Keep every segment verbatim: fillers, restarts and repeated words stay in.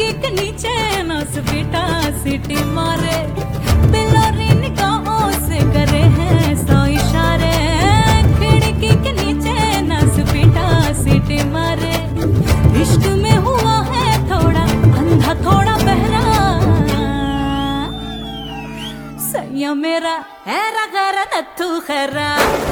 खिड़की के नीचे नस बेटा सीटी मारे, बिलोरी निगाहों से करे हैं सौ इशारे। खिड़की के नीचे नस बेटा सीटी मारे, इश्क में हुआ है थोड़ा अंधा थोड़ा बहरा, सैया मेरा है रगरा नथु खरा।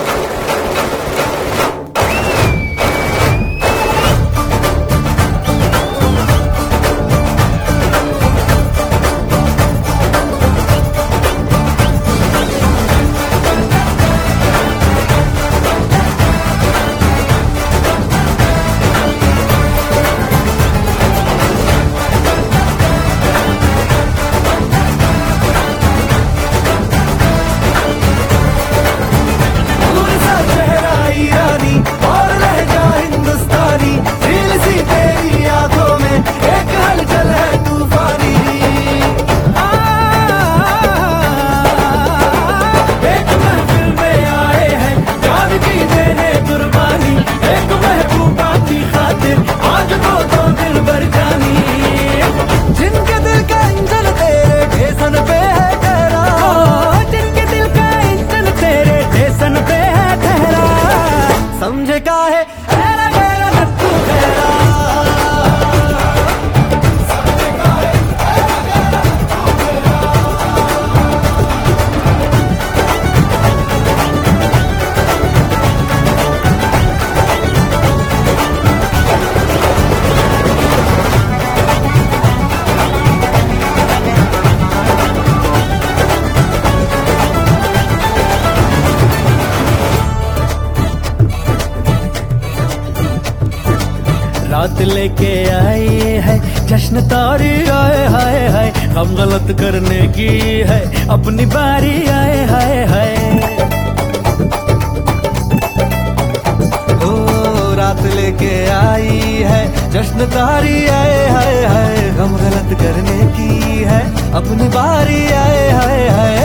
समझे का है रात लेके आई है जश्न तारी आए हाय हाय, हम गलत करने की है अपनी बारी आए हाय हाय। ओ रात लेके आई है जश्न तारी आए हाय हाय, हम गलत करने की है अपनी बारी आए हाय हाय।